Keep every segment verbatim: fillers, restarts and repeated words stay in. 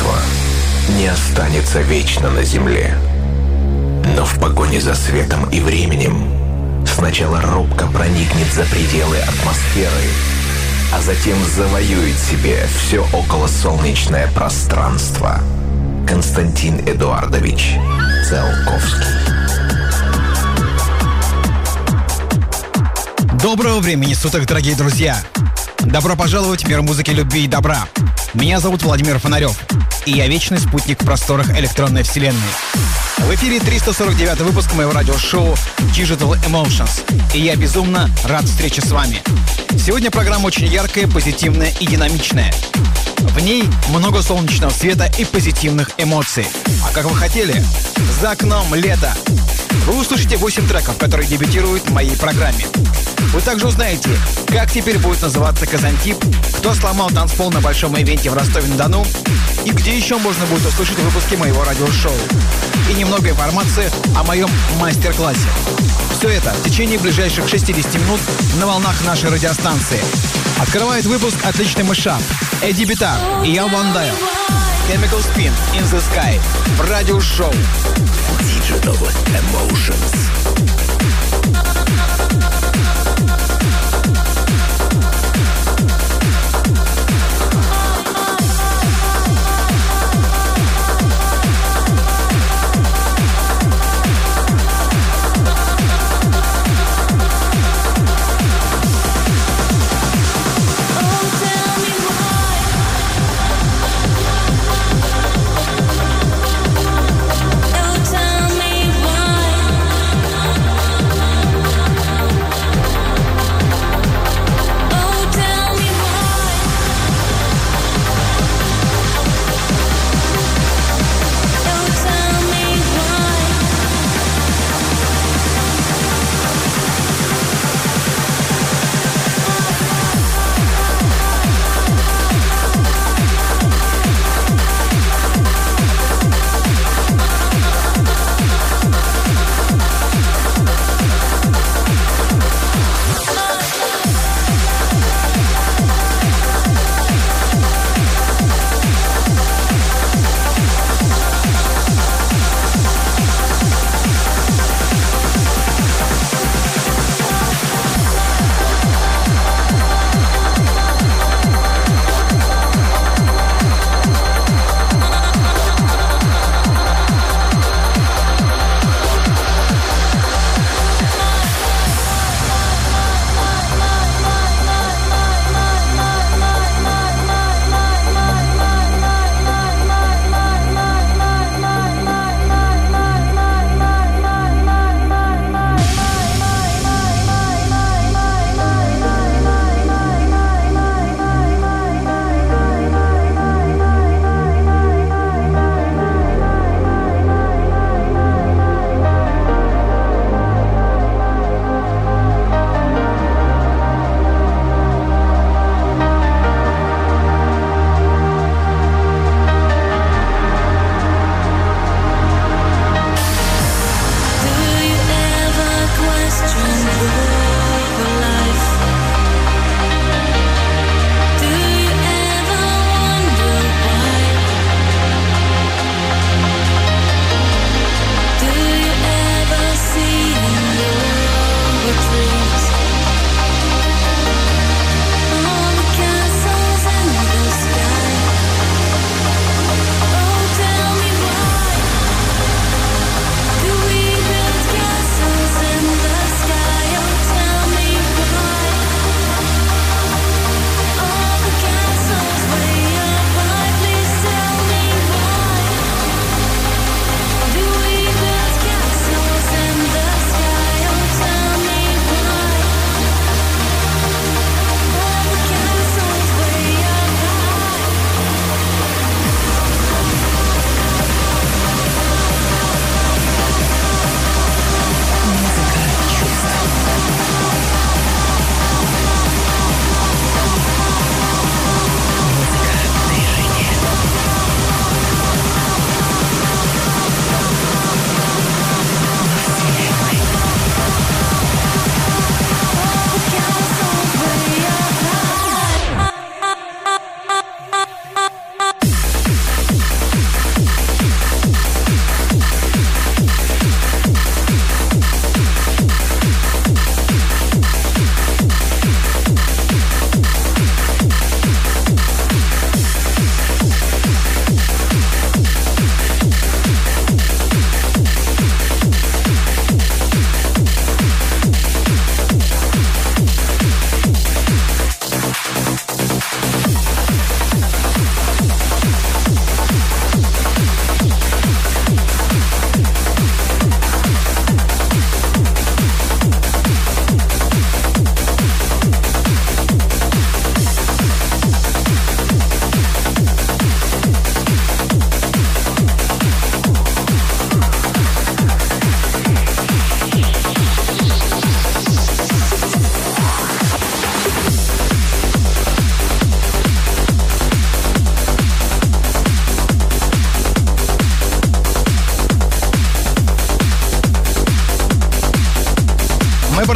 искусство не останется вечно на земле. Но в погоне за светом и временем сначала робко проникнет за пределы атмосферы, а затем завоюет себе все околосолнечное пространство. Константин Эдуардович Циолковский. Доброго времени суток, дорогие друзья! Добро пожаловать в мир музыки, любви и добра. Меня зовут Владимир Фонарев, и я вечный спутник в просторах электронной вселенной. В эфире триста сорок девятый выпуск моего радиошоу Digital Emotions, и я безумно рад встрече с вами. Сегодня программа очень яркая, позитивная и динамичная. В ней много солнечного света и позитивных эмоций. А как вы хотели? За окном лето. Вы услышите восемь треков, которые дебютируют в моей программе. Вы также узнаете, как теперь будет называться Казантип, кто сломал танцпол на большом ивенте в Ростове-на-Дону и где еще можно будет услышать выпуски моего радиошоу. И немного информации о моем мастер-классе. Все это в течение ближайших шестидесяти минут на волнах нашей радиостанции. Открывает выпуск отличный мышап Эдди Битар и Ял Ван Дайл. Chemical Spin in the Sky в радиошоу Digital Emotions. No time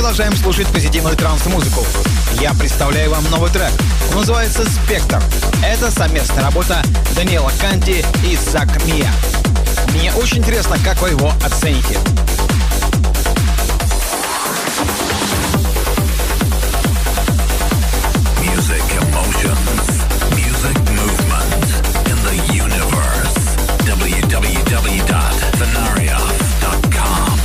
продолжаем слушать позитивную транс-музыку. Я представляю вам новый трек. Он называется «Спектр». Это совместная работа Даниэла Канти и Зак Мия. Мне очень интересно, как вы его оцените. Music emotions, music movement in the universe. w w w dot fenarioff dot com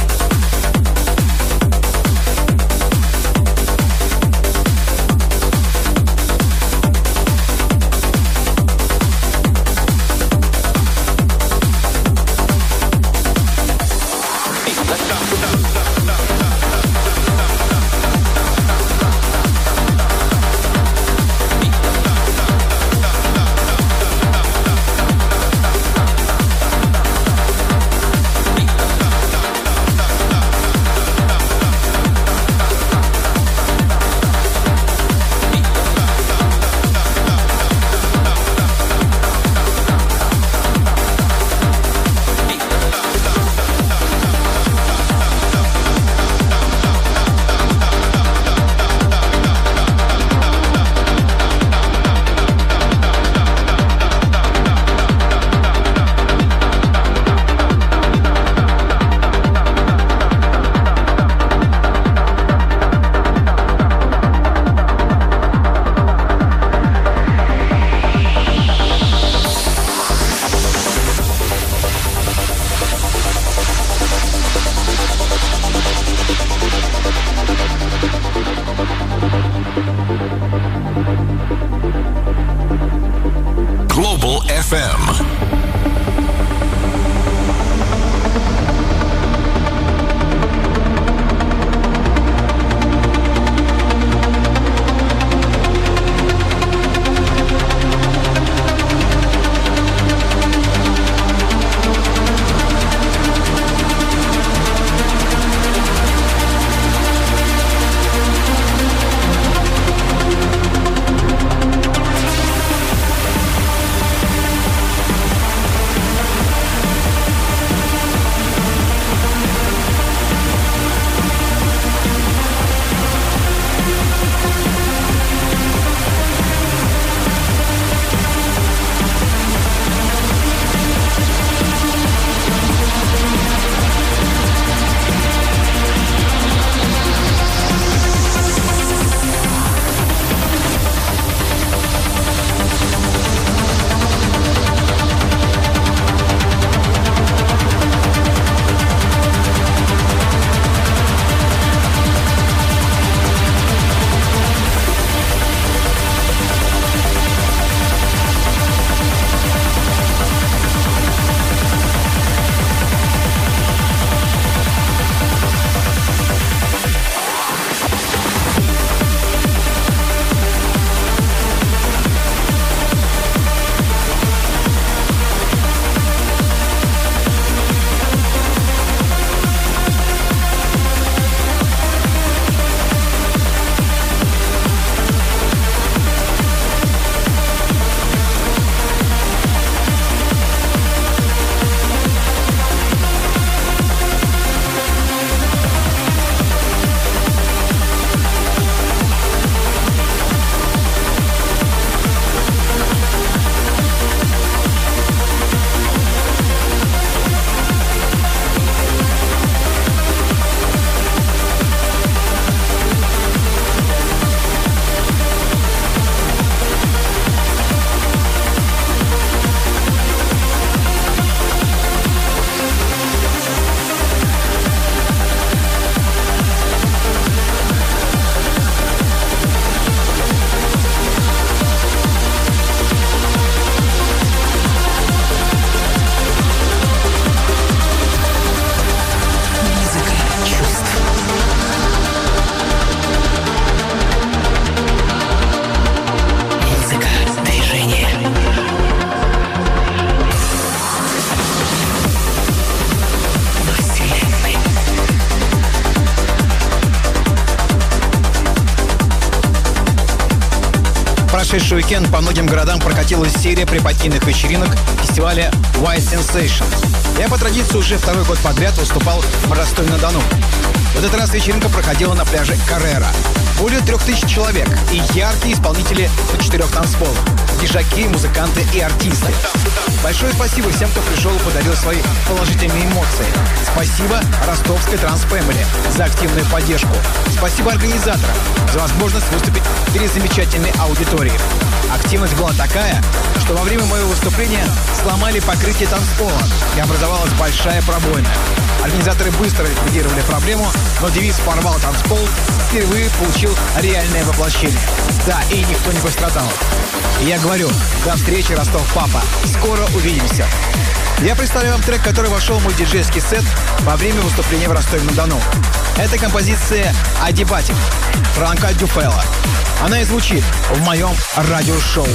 прошедший уикенд по многим городам прокатилась серия препатийных вечеринок фестиваля White Sensation. Я по традиции уже второй год подряд выступал в Ростове-на-Дону. В этот раз вечеринка проходила на пляже Каррера. Более трех тысяч человек и яркие исполнители на четырех танцполах. Дижаки, музыканты и артисты. Большое спасибо всем, кто пришел и подарил свои положительные эмоции. Спасибо Ростовской Трансфэмили за активную поддержку. Спасибо организаторам за возможность выступить перед замечательной аудиторией. Активность была такая, что во время моего выступления сломали покрытие танцпола и образовалась большая пробоина. Организаторы быстро ликвидировали проблему, но девиз «Порвал танцпол» впервые получил реальное воплощение. Да, и никто не пострадал. И я говорю, до встречи, Ростов-папа. Скоро увидимся. Я представляю вам трек, который вошел в мой диджейский сет во время выступления в Ростове-на-Дону. Это композиция «Адибатик» Франка Дюфела. Она и звучит в моем радиошоу.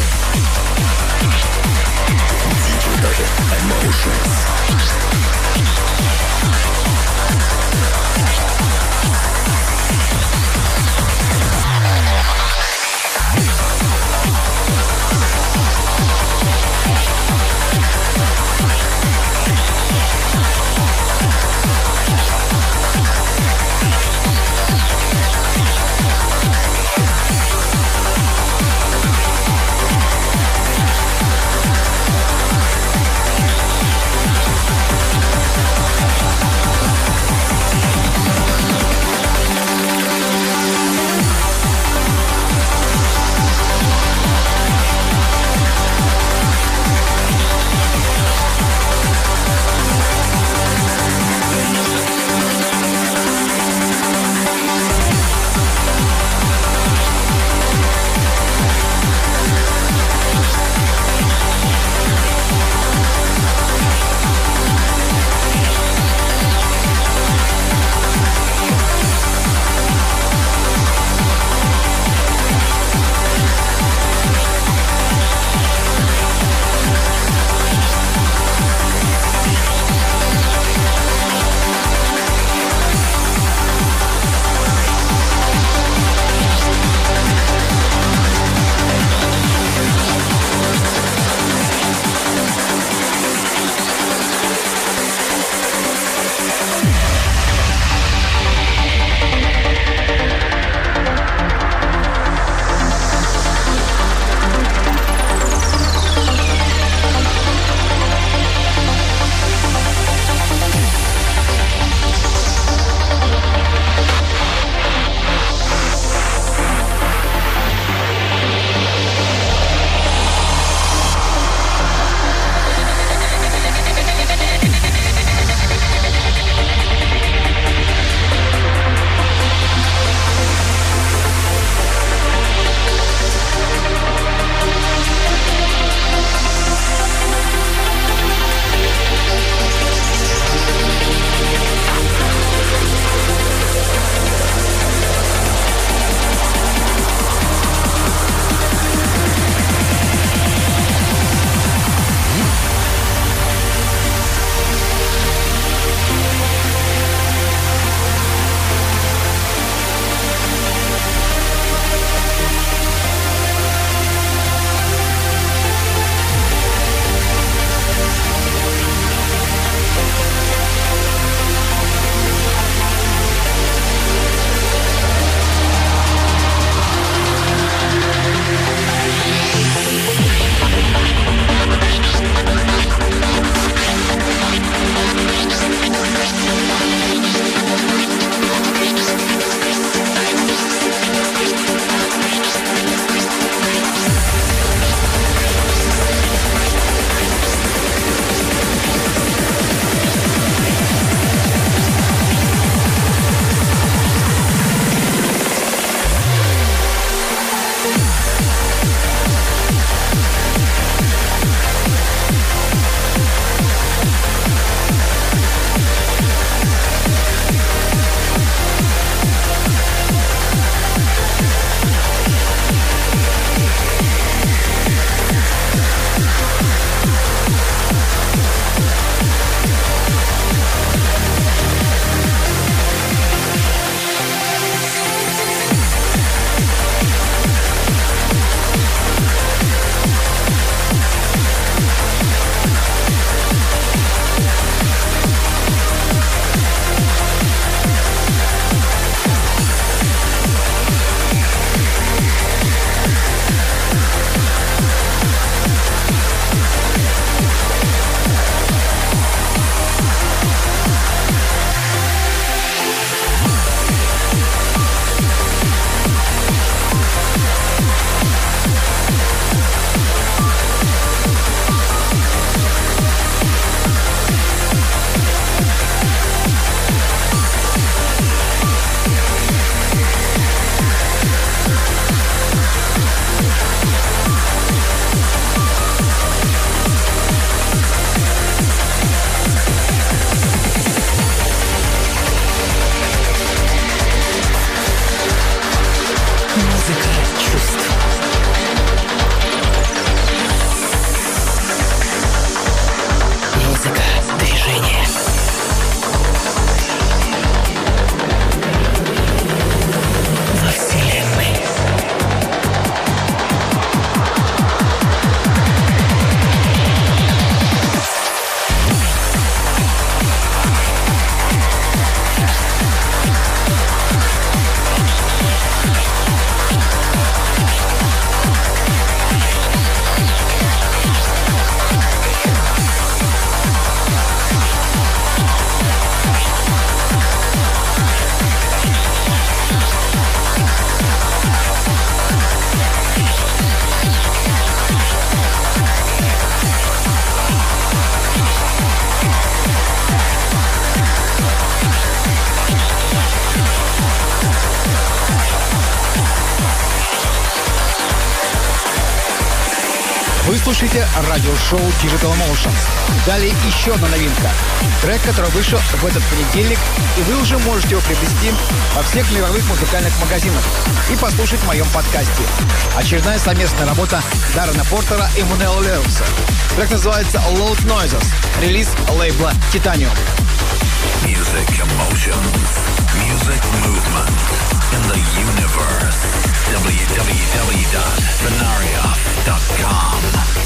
слушаете радиошоу Digital Emotions. Далее еще одна новинка. Трек, который вышел в этот понедельник, и вы уже можете его приобрести во всех мировых музыкальных магазинах и послушать в моем подкасте. Очередная совместная работа Даррена Портера и Мануэла Леуса. Трек называется Loud Noises, релиз лейбла Titanium. Music emotions, music movement in the universe. w w w dot fenarioff dot com.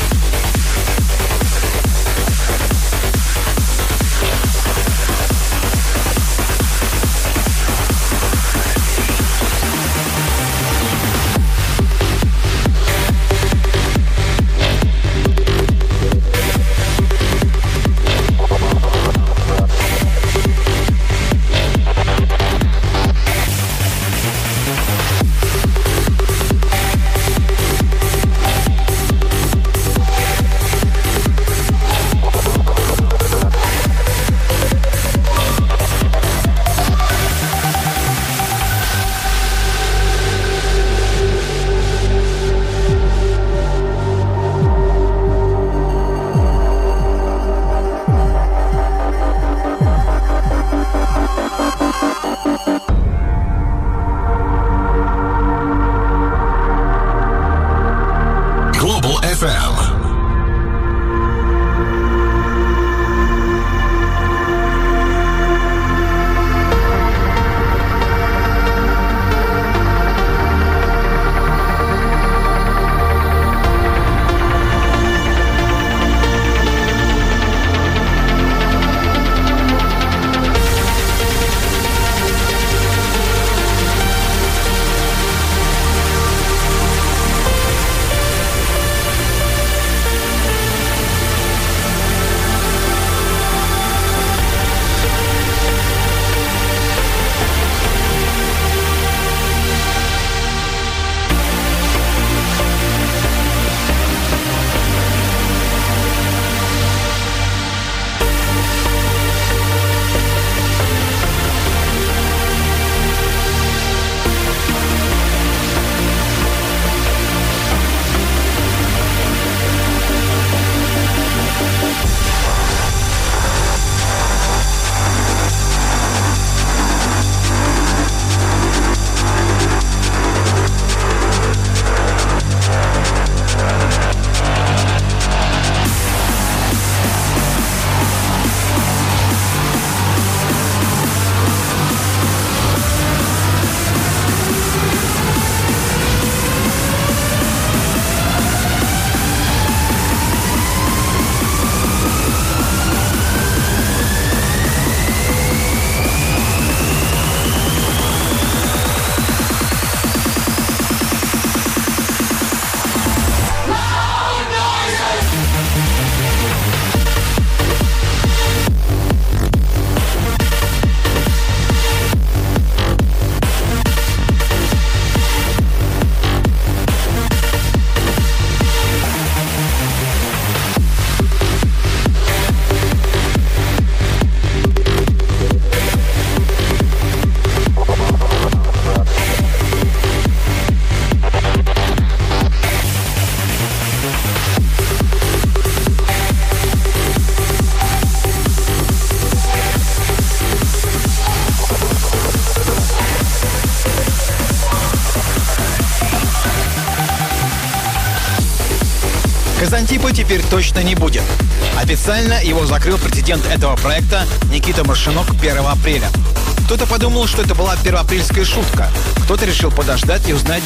Казантипа теперь точно не будет. Официально его закрыл президент этого проекта Никита Маршинок первого апреля. Кто-то подумал, что это была первоапрельская шутка. Кто-то решил подождать и узнать,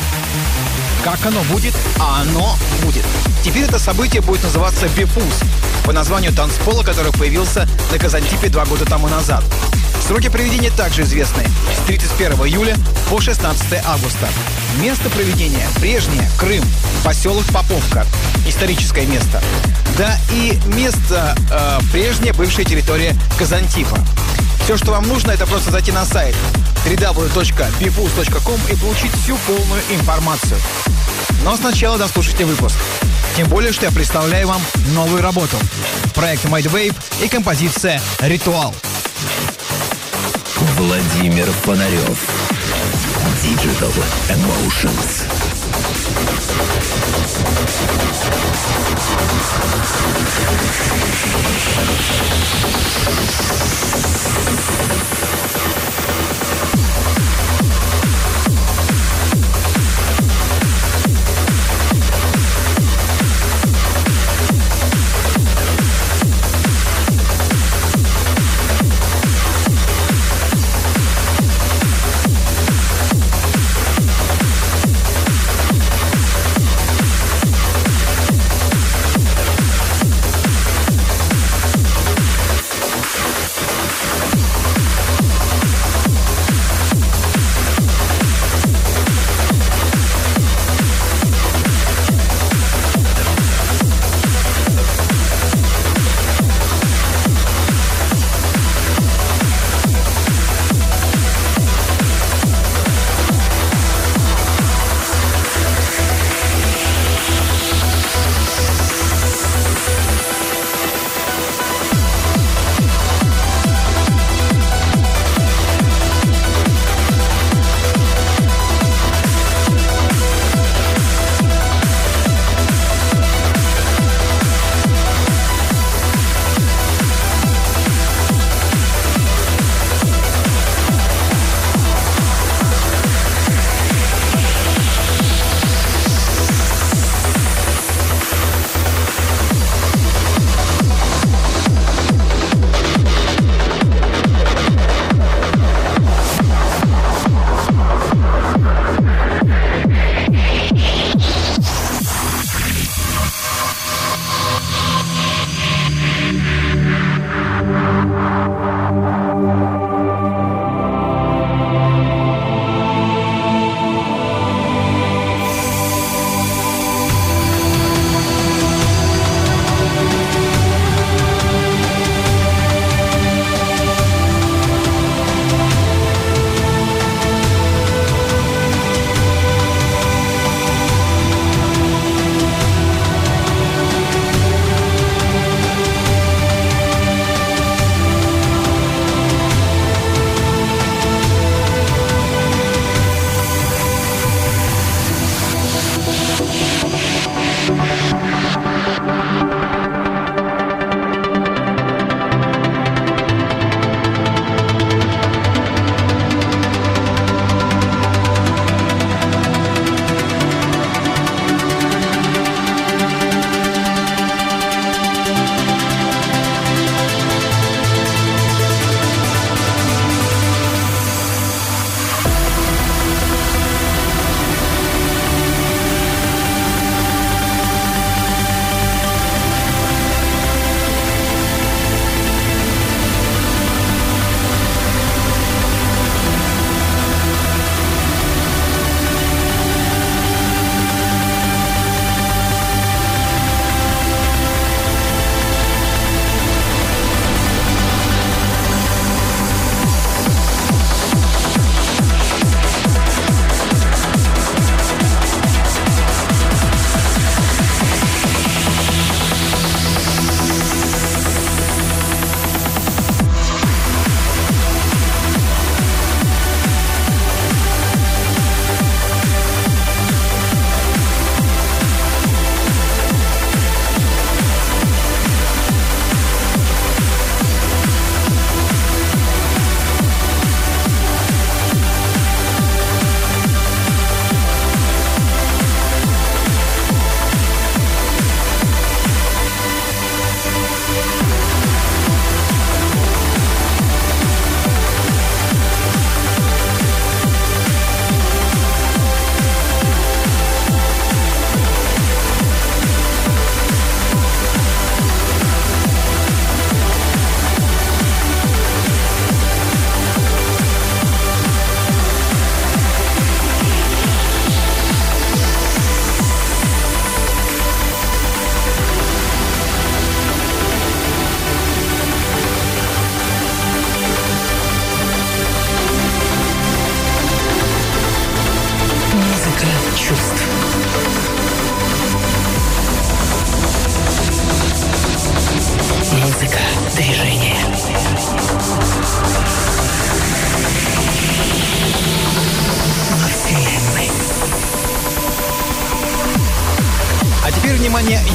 как оно будет, а оно будет. Теперь это событие будет называться «Бифуз» по названию танцпола, который появился на Казантипе два года тому назад. Сроки проведения также известны – с тридцать первого июля по шестнадцатого августа. Место проведения прежнее – Крым, поселок Поповка, историческое место. Да и место э, прежняя бывшая территория Казантипа. Все, что вам нужно, это просто зайти на сайт дабл ю дабл ю дабл ю точка бифуз точка ком и получить всю полную информацию. Но сначала дослушайте выпуск. Тем более, что я представляю вам новую работу. Проект Mindwave и композиция «Ритуал». Владимир Фонарев. Digital Emotions.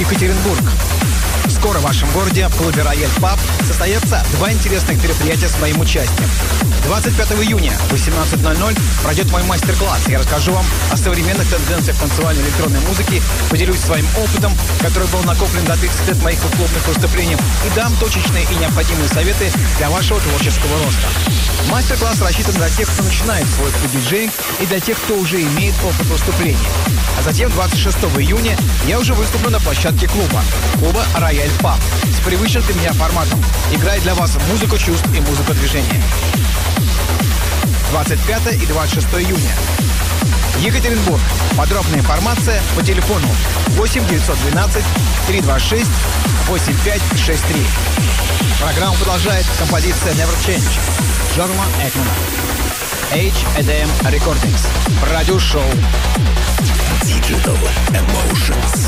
Екатеринбург. Скоро в вашем городе в клубе «Рояль Паб» состоятся два интересных мероприятия с моим участием. двадцать пятого июня в восемнадцать ноль ноль пройдет мой мастер-класс. Я расскажу вам о современных тенденциях танцевальной электронной музыки, поделюсь своим опытом, который был накоплен за тридцать лет моих клубных выступлений, и дам точечные и необходимые советы для вашего творческого роста. Мастер-класс рассчитан для тех, кто начинает свой путь диджеинг, и для тех, кто уже имеет опыт выступлений. А затем двадцать шестого июня я уже выступлю на площадке клуба. Клуба «Рояль Паб» с привычным для меня форматом. Играет для вас музыку чувств и музыку движения. двадцать пятого и двадцать шестого июня. Екатеринбург. Подробная информация по телефону восемь девятьсот двенадцать триста двадцать шесть восемьдесят пять шестьдесят три. Программу продолжает композиция Never Change Джорма Экмана. эйч энд эм Recordings. Радиошоу Digital Emotions.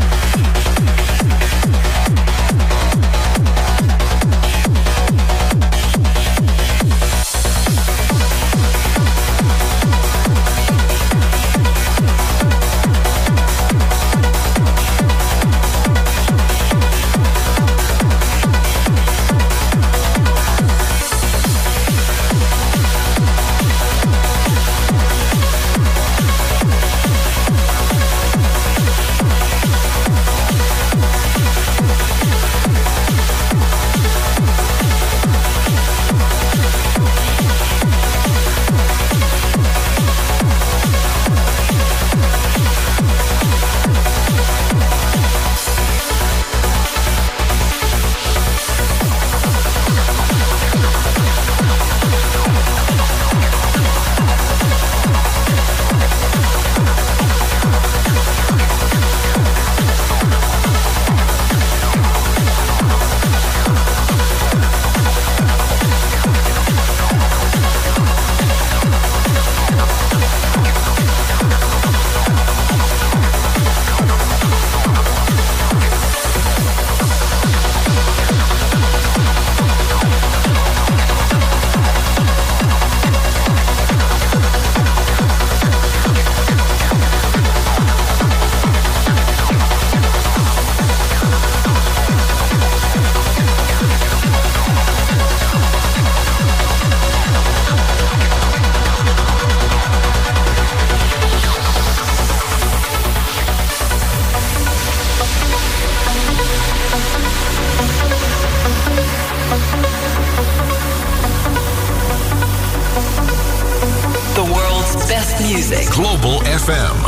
Global эф эм.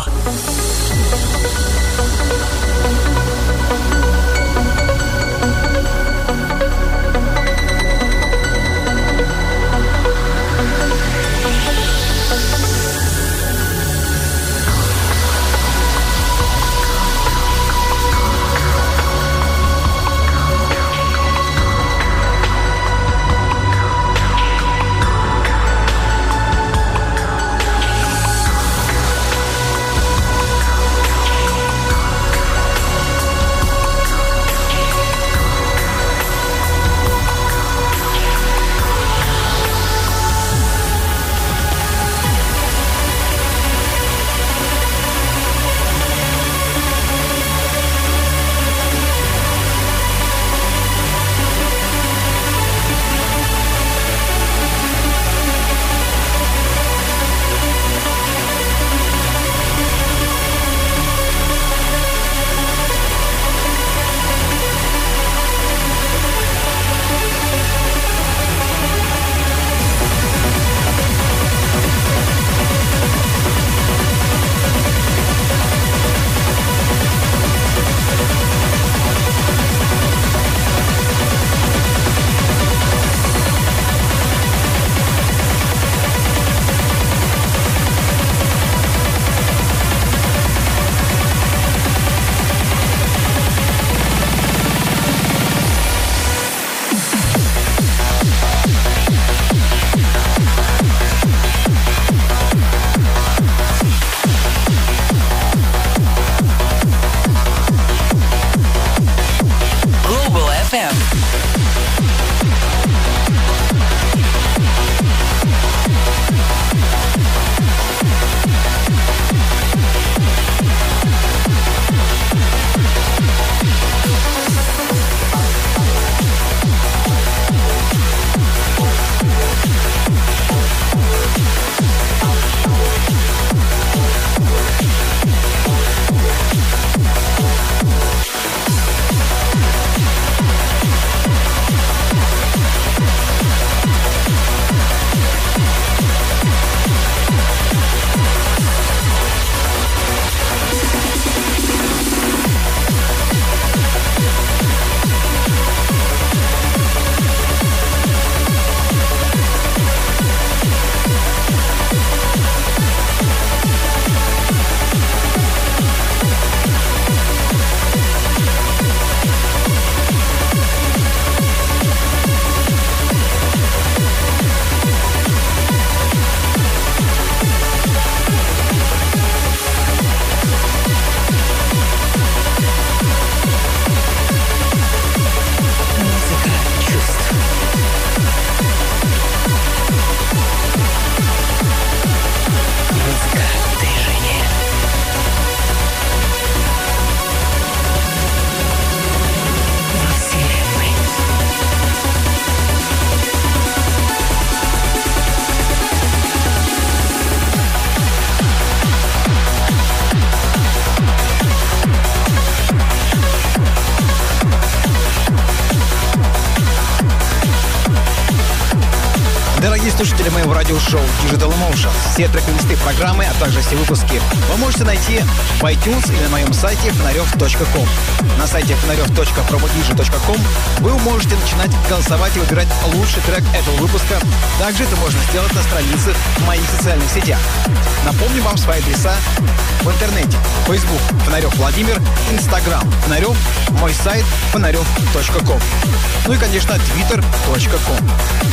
слушатели моего радиошоу Digital Emotions. Все трек-листы программы, а также все выпуски вы можете найти в iTunes или на моем сайте фонарев точка ком. На сайте фонарев точка промодиджи точка ком вы можете начинать голосовать и выбирать лучший трек этого выпуска. Также это можно сделать на странице в моих социальных сетях. Напомню вам свои адреса в интернете. Facebook Фонарев Владимир, Instagram Фонарев, мой сайт фонарев точка ком. Ну и, конечно, твиттер точка ком.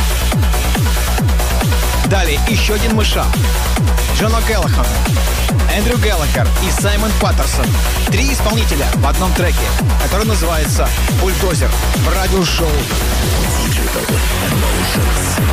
Далее еще один мышап. Джон О'Гэллахан, Эндрю Гэллахер и Саймон Паттерсон. Три исполнителя в одном треке, который называется «Бульдозер» в радиошоу Digital Emotions.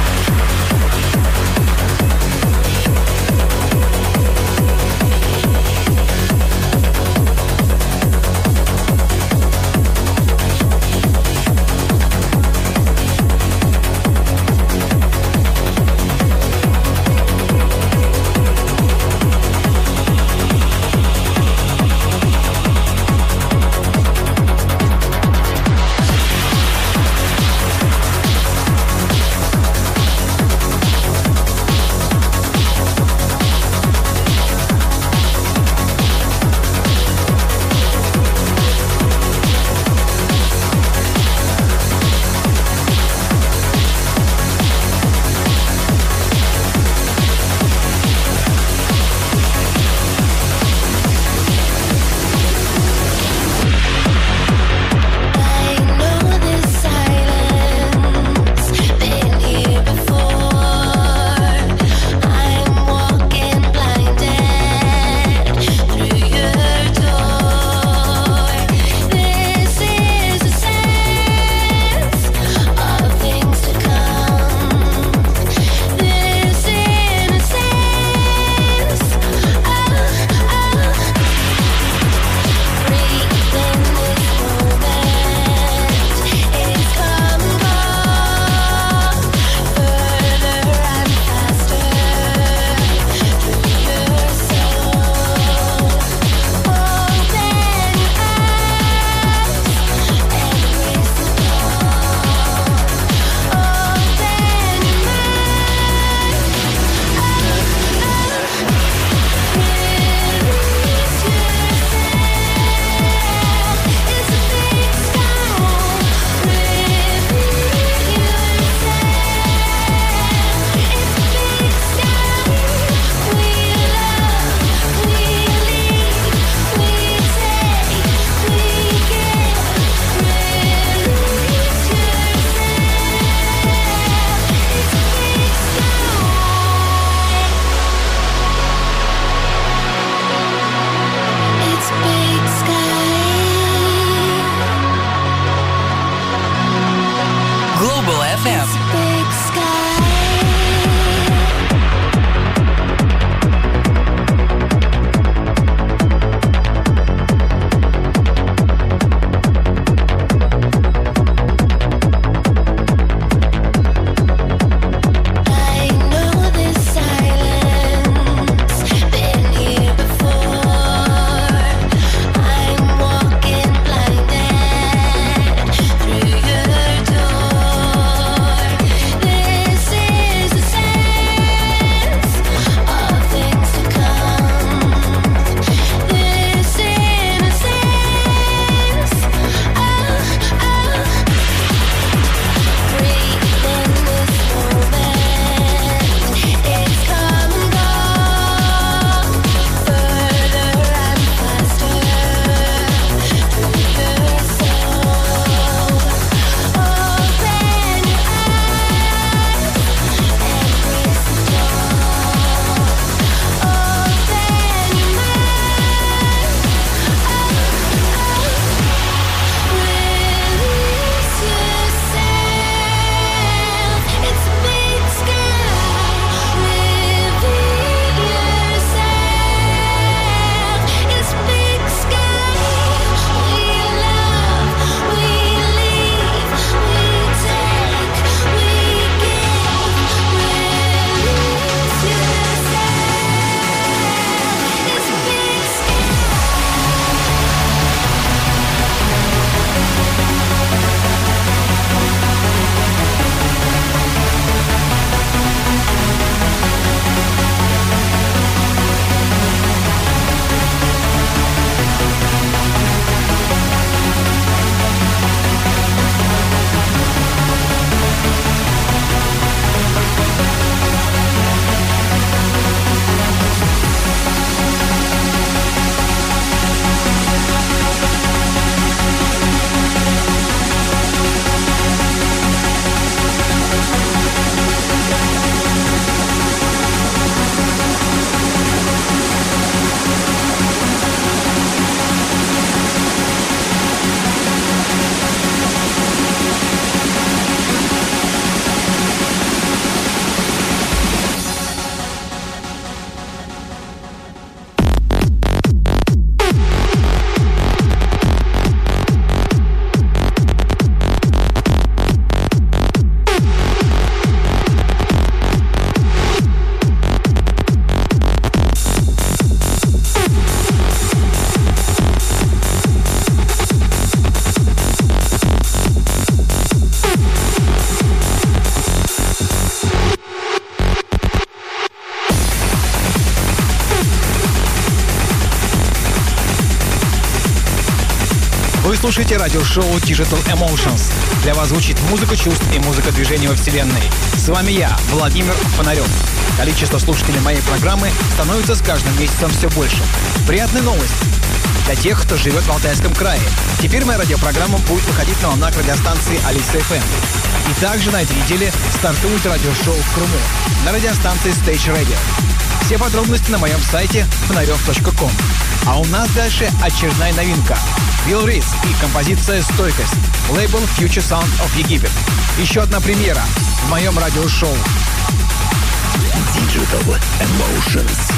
слушаете радиошоу Digital Emotions. Для вас звучит музыка чувств и музыка движения во Вселенной. С вами я, Владимир Фонарев. Количество слушателей моей программы становится с каждым месяцем все больше. Приятная новость для тех, кто живет в Алтайском крае. Теперь моя радиопрограмма будет выходить на волнах радиостанции Алиса эф эм. И также на этой неделе стартует радиошоу в Крыму на радиостанции Stage Radio. Все подробности на моем сайте фонарев точка ком. А у нас дальше очередная новинка. Will Reed и композиция «Стойкость». Лейбл Future Sound of Египет. Еще одна премьера в моем радиошоу. Digital Emotions.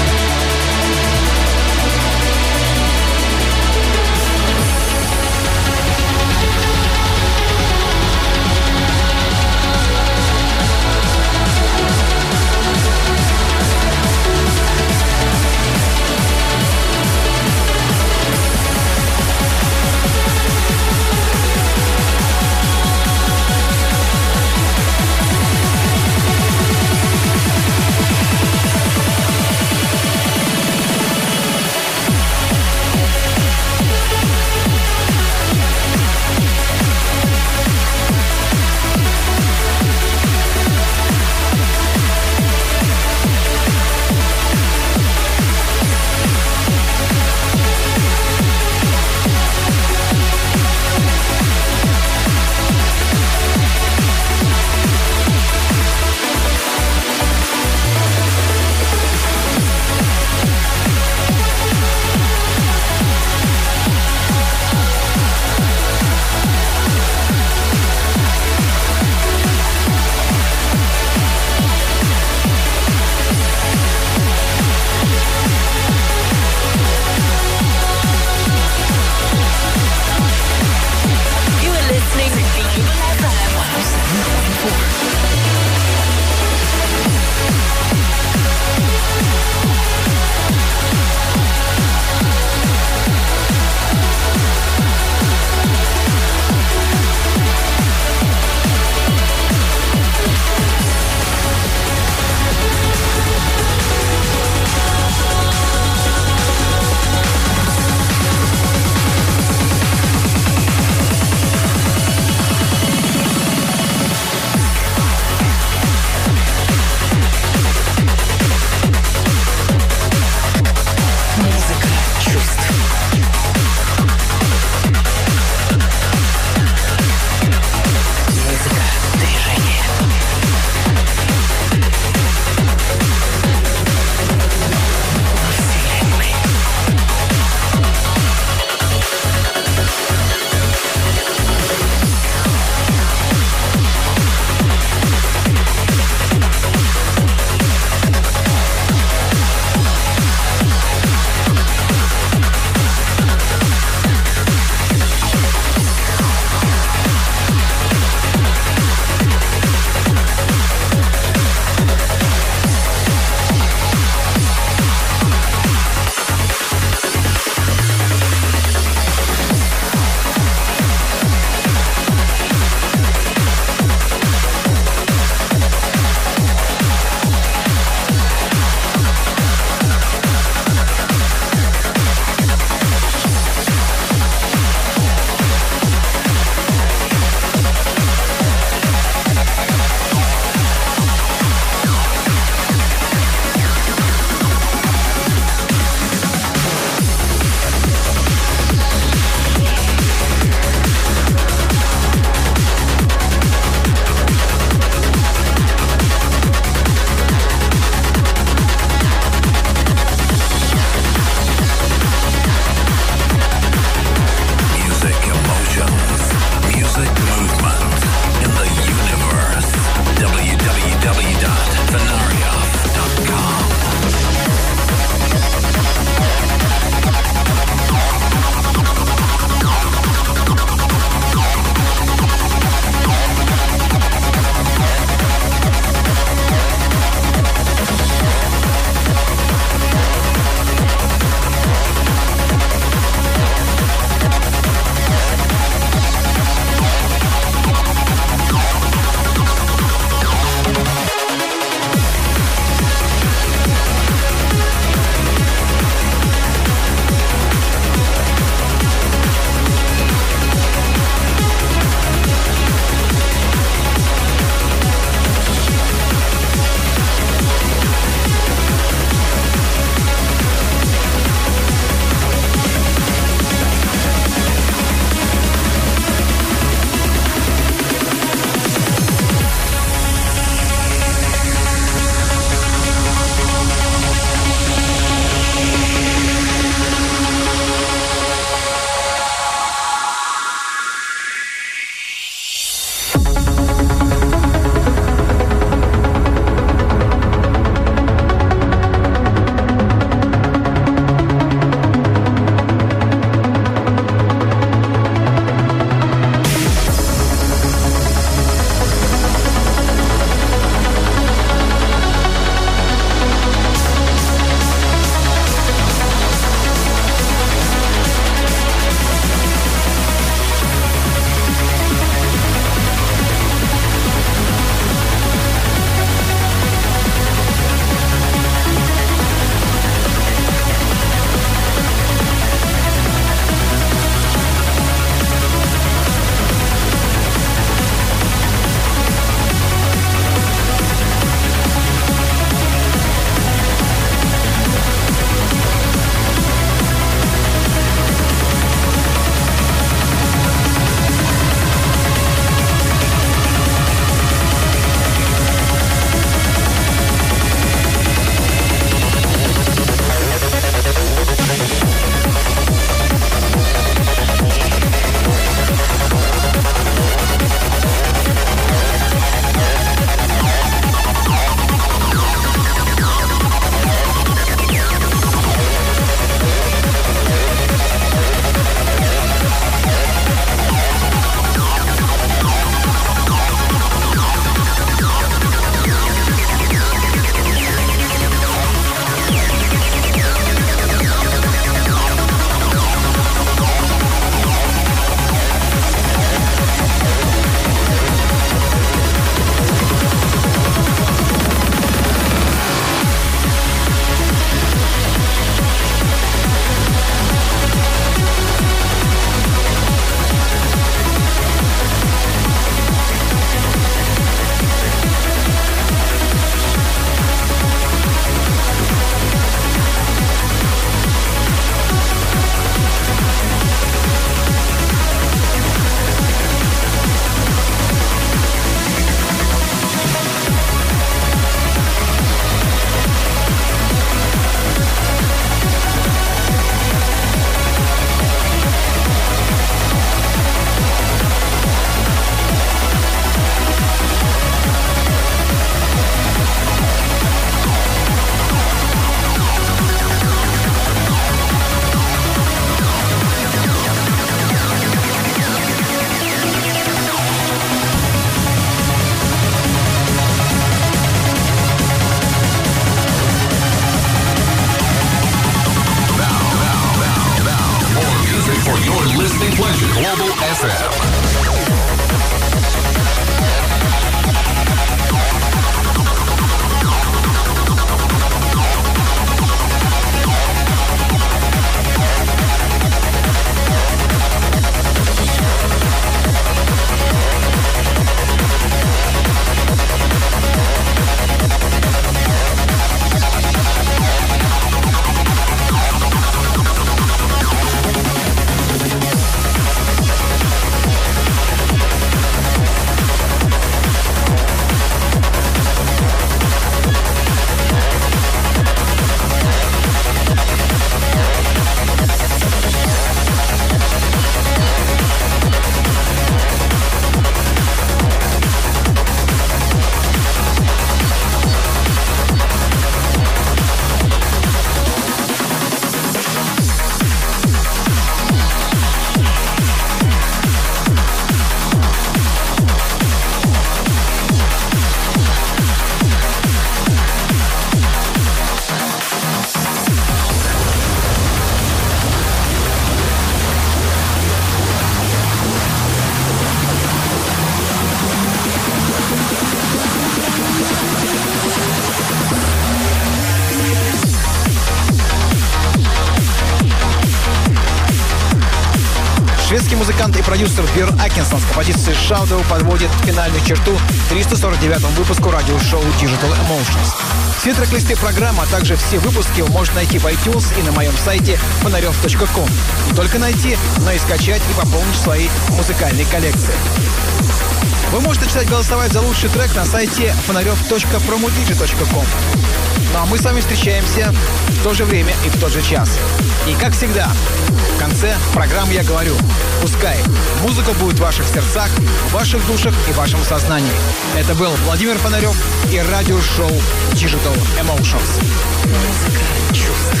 Музыкант и продюсер Бир Акинсон с композицией Shadow подводит финальную черту триста сорок девятому выпуску радиошоу Digital Emotions. Все трек-листы программы, а также все выпуски вы можете найти в iTunes и на моем сайте фонарев точка ком. Не только найти, но и скачать и пополнить свои музыкальные коллекции. Вы можете начать голосовать за лучший трек на сайте фонарев точка промодиджи точка ком. Ну а мы с вами встречаемся в то же время и в тот же час. И как всегда, в конце программы я говорю, пускай музыка будет в ваших сердцах, в ваших душах и в вашем сознании. Это был Владимир Фонарев и радиошоу Digital Emotions. Музыка чувств.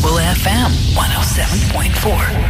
Global эф эм one oh seven point four.